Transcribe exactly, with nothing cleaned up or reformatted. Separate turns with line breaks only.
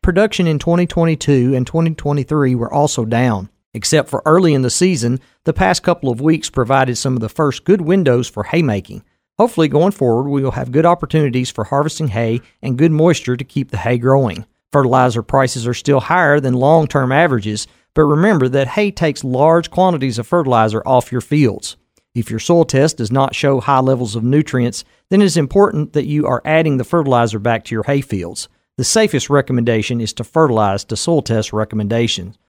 Production in twenty twenty-two and twenty twenty-three were also down. Except for early in the season, the past couple of weeks provided some of the first good windows for haymaking. Hopefully going forward, we will have good opportunities for harvesting hay and good moisture to keep the hay growing. Fertilizer prices are still higher than long-term averages, but remember that hay takes large quantities of fertilizer off your fields. If your soil test does not show high levels of nutrients, then it is important that you are adding the fertilizer back to your hay fields. The safest recommendation is to fertilize to soil test recommendations.